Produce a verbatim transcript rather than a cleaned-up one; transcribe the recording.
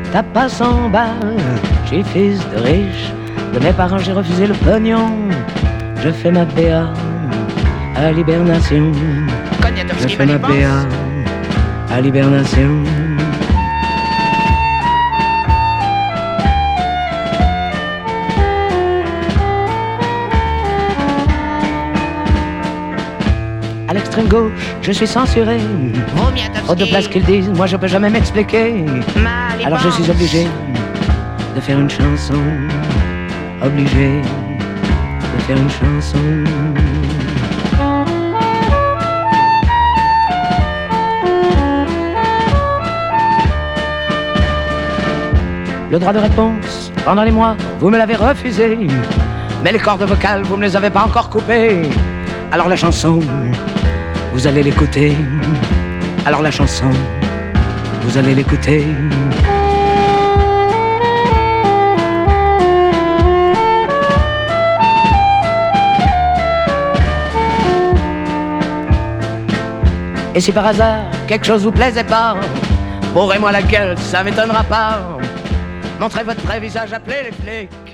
t'as pas cent balles. Je suis fils de riche, de mes parents j'ai refusé le pognon. Je fais ma P A à l'hibernation. Je fais ma P A à l'hibernation. À l'extrême gauche, je suis censuré. Trop de place qu'ils disent, moi je peux jamais m'expliquer. Alors je suis obligé de faire une chanson. Obligé de faire une chanson. Le droit de réponse, pendant les mois, vous me l'avez refusé. Mais les cordes vocales, vous ne les avez pas encore coupées. Alors la chanson, vous allez l'écouter. Alors la chanson, vous allez l'écouter. Et si par hasard quelque chose vous plaisait pas, bourrez-moi la gueule, ça m'étonnera pas. Montrez votre vrai visage, appelez les flics.